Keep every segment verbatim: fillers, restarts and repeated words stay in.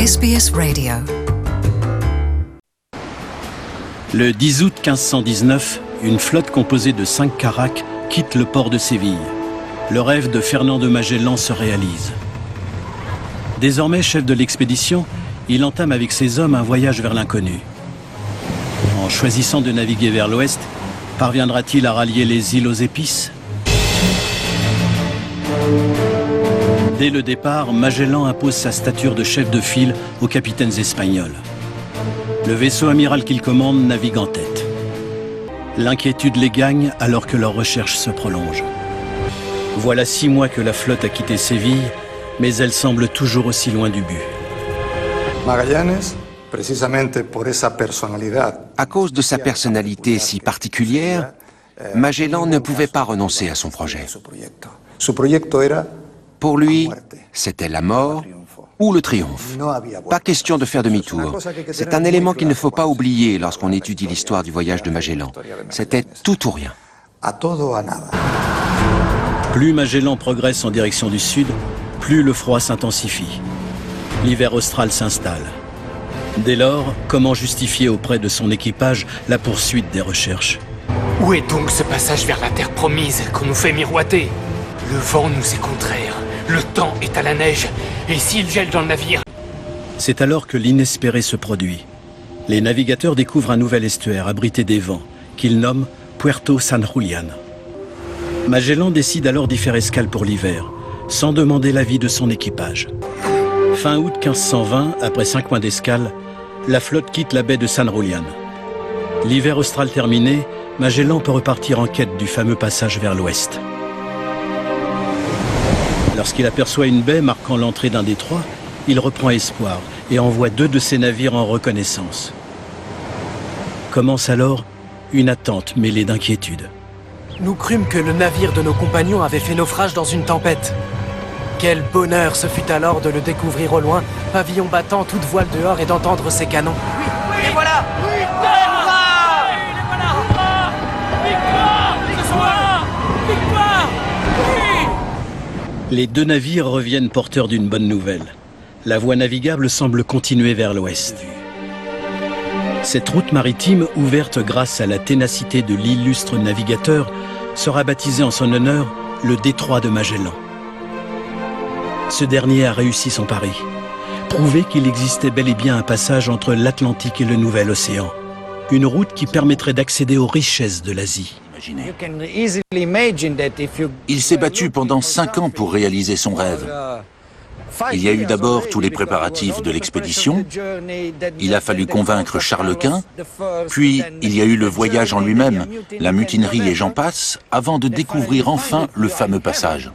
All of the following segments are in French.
S B S Radio. Le dix août mille cinq cent dix-neuf, une flotte composée de cinq carracks quitte le port de Séville. Le rêve de Fernand de Magellan se réalise. Désormais chef de l'expédition, il entame avec ses hommes un voyage vers l'inconnu. En choisissant de naviguer vers l'ouest, parviendra-t-il à rallier les îles aux épices ? Dès le départ, Magellan impose sa stature de chef de file aux capitaines espagnols. Le vaisseau amiral qu'il commande navigue en tête. L'inquiétude les gagne alors que leur recherche se prolonge. Voilà six mois que la flotte a quitté Séville, mais elle semble toujours aussi loin du but. Magallanes, precisamente por esa personalidad. À cause de sa personnalité si particulière, Magellan ne pouvait pas renoncer à son projet. Pour lui, c'était la mort ou le triomphe. Pas question de faire demi-tour. C'est un élément qu'il ne faut pas oublier lorsqu'on étudie l'histoire du voyage de Magellan. C'était tout ou rien. Plus Magellan progresse en direction du sud, plus le froid s'intensifie. L'hiver austral s'installe. Dès lors, comment justifier auprès de son équipage la poursuite des recherches ? Où est donc ce passage vers la terre promise qu'on nous fait miroiter ? Le vent nous est contraire, le temps est à la neige, et s'il gèle dans le navire... C'est alors que l'inespéré se produit. Les navigateurs découvrent un nouvel estuaire abrité des vents, qu'ils nomment Puerto San Julián. Magellan décide alors d'y faire escale pour l'hiver, sans demander l'avis de son équipage. Fin août mille cinq cent vingt, après cinq mois d'escale, la flotte quitte la baie de San Julián. L'hiver austral terminé, Magellan peut repartir en quête du fameux passage vers l'ouest. Lorsqu'il aperçoit une baie marquant l'entrée d'un détroit, il reprend espoir et envoie deux de ses navires en reconnaissance. Commence alors une attente mêlée d'inquiétude. Nous crûmes que le navire de nos compagnons avait fait naufrage dans une tempête. Quel bonheur ce fut alors de le découvrir au loin, pavillon battant, toute voile dehors et d'entendre ses canons. Oui, oui, et voilà oui, Victoire oui, les voilà Victoire Victoire Victoire Victoire oui. Les deux navires reviennent porteurs d'une bonne nouvelle. La voie navigable semble continuer vers l'ouest. Cette route maritime, ouverte grâce à la ténacité de l'illustre navigateur, sera baptisée en son honneur le détroit de Magellan. Ce dernier a réussi son pari. Prouver qu'il existait bel et bien un passage entre l'Atlantique et le Nouvel Océan. Une route qui permettrait d'accéder aux richesses de l'Asie. Il s'est battu pendant cinq ans pour réaliser son rêve. Il y a eu d'abord tous les préparatifs de l'expédition, il a fallu convaincre Charles Quint, puis il y a eu le voyage en lui-même, la mutinerie et j'en passe, avant de découvrir enfin le fameux passage.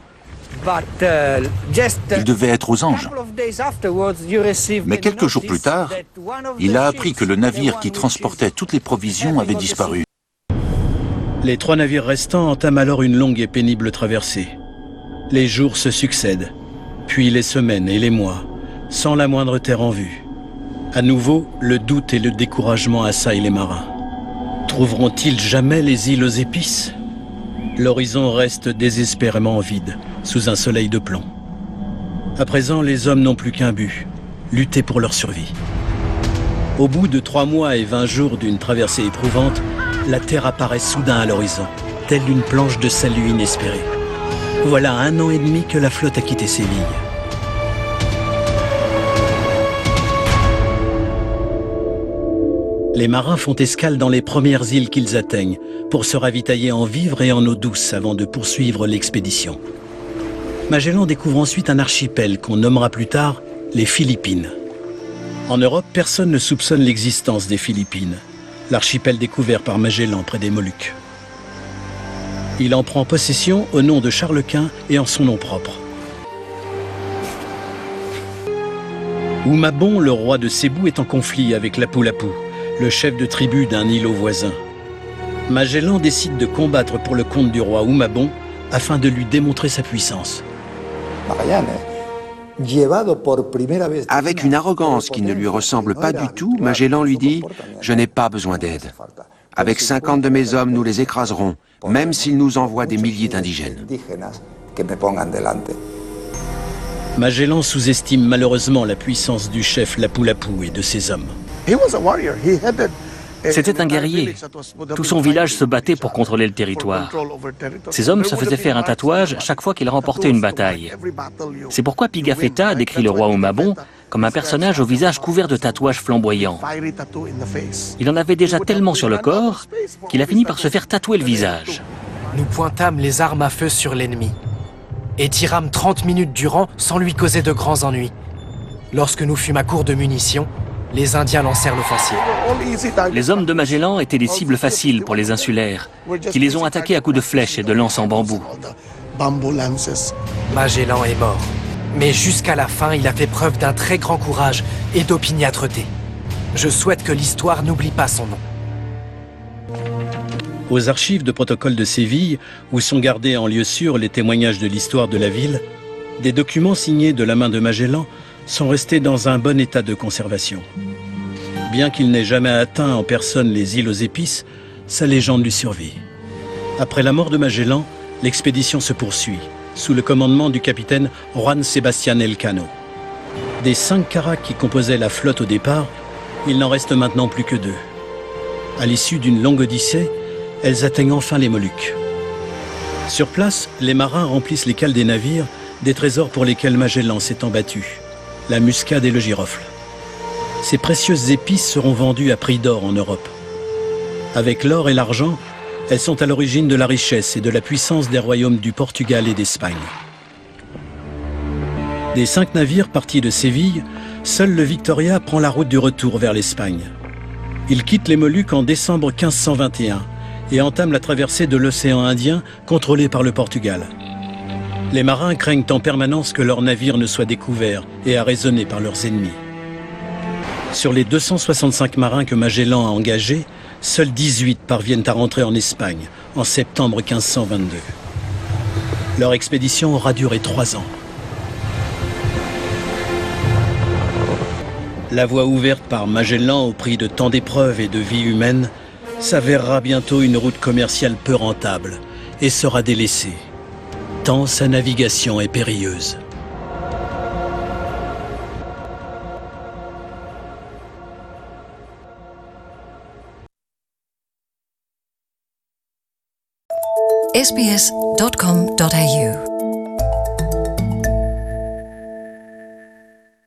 Il devait être aux anges. Mais quelques jours plus tard, il a appris que le navire qui transportait toutes les provisions avait disparu. Les trois navires restants entament alors une longue et pénible traversée. Les jours se succèdent, puis les semaines et les mois, sans la moindre terre en vue. À nouveau, le doute et le découragement assaillent les marins. Trouveront-ils jamais les îles aux épices ? L'horizon reste désespérément vide, sous un soleil de plomb. À présent, les hommes n'ont plus qu'un but, lutter pour leur survie. Au bout de trois mois et vingt jours d'une traversée éprouvante, la terre apparaît soudain à l'horizon, telle une planche de salut inespérée. Voilà un an et demi que la flotte a quitté Séville. Les marins font escale dans les premières îles qu'ils atteignent pour se ravitailler en vivres et en eau douce avant de poursuivre l'expédition. Magellan découvre ensuite un archipel qu'on nommera plus tard les Philippines. En Europe, personne ne soupçonne l'existence des Philippines, l'archipel découvert par Magellan près des Moluques. Il en prend possession au nom de Charles Quint et en son nom propre. Oumabon, le roi de Cébou, est en conflit avec Lapu-Lapu, le chef de tribu d'un îlot voisin. Magellan décide de combattre pour le compte du roi Oumabon afin de lui démontrer sa puissance. Avec une arrogance qui ne lui ressemble pas du tout, Magellan lui dit « Je n'ai pas besoin d'aide. Avec cinquante de mes hommes, nous les écraserons, même s'ils nous envoient des milliers d'indigènes. » Magellan sous-estime malheureusement la puissance du chef Lapu-Lapu et de ses hommes. C'était un guerrier. Tout son village se battait pour contrôler le territoire. Ses hommes se faisaient faire un tatouage chaque fois qu'ils remportaient une bataille. C'est pourquoi Pigafetta décrit le roi Umabon comme un personnage au visage couvert de tatouages flamboyants. Il en avait déjà tellement sur le corps qu'il a fini par se faire tatouer le visage. Nous pointâmes les armes à feu sur l'ennemi et tirâmes trente minutes durant sans lui causer de grands ennuis. Lorsque nous fûmes à court de munitions, les Indiens lancèrent l'offensive. Les hommes de Magellan étaient des cibles faciles pour les insulaires, qui les ont attaqués à coups de flèches et de lances en bambou. Magellan est mort. Mais jusqu'à la fin, il a fait preuve d'un très grand courage et d'opiniâtreté. Je souhaite que l'histoire n'oublie pas son nom. Aux archives de protocole de Séville, où sont gardés en lieu sûr les témoignages de l'histoire de la ville, des documents signés de la main de Magellan sont restés dans un bon état de conservation. Bien qu'il n'ait jamais atteint en personne les îles aux épices, sa légende lui survit. Après la mort de Magellan, l'expédition se poursuit, sous le commandement du capitaine Juan Sebastián Elcano. Des cinq carracks qui composaient la flotte au départ, il n'en reste maintenant plus que deux. À l'issue d'une longue odyssée, elles atteignent enfin les Moluques. Sur place, les marins remplissent les cales des navires des trésors pour lesquels Magellan s'est battu, la muscade et le girofle. Ces précieuses épices seront vendues à prix d'or en Europe. Avec l'or et l'argent, elles sont à l'origine de la richesse et de la puissance des royaumes du Portugal et d'Espagne. Des cinq navires partis de Séville, seul le Victoria prend la route du retour vers l'Espagne. Il quitte les Moluques en décembre quinze cent vingt et un et entame la traversée de l'océan Indien contrôlé par le Portugal. Les marins craignent en permanence que leur navire ne soit découvert et arraisonné par leurs ennemis. Sur les deux cent soixante-cinq marins que Magellan a engagés, seuls dix-huit parviennent à rentrer en Espagne en septembre quinze cent vingt-deux. Leur expédition aura duré trois ans. La voie ouverte par Magellan au prix de tant d'épreuves et de vies humaines s'avérera bientôt une route commerciale peu rentable et sera délaissée, tant sa navigation est périlleuse. s b s dot com dot a u